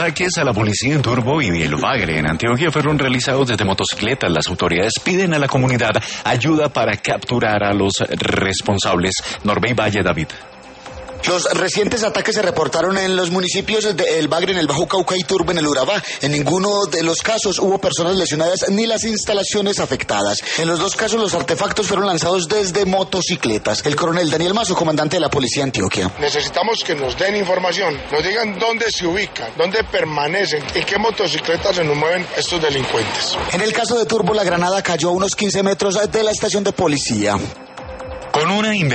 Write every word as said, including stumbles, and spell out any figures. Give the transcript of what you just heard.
Ataques a la policía en Turbo y el Bagre en Antioquia fueron realizados desde motocicletas. Las autoridades piden a la comunidad ayuda para capturar a los responsables. Norbey Valle, David. Los recientes ataques se reportaron en los municipios de El Bagre, en el Bajo Cauca, y Turbo, en el Urabá. En ninguno de los casos hubo personas lesionadas ni las instalaciones afectadas. En los dos casos los artefactos fueron lanzados desde motocicletas. El coronel Daniel Mazo, comandante de la Policía de Antioquia. Necesitamos que nos den información, nos digan dónde se ubican, dónde permanecen, en qué motocicletas se nos mueven estos delincuentes. En el caso de Turbo, la granada cayó a unos quince metros de la estación de policía. Con una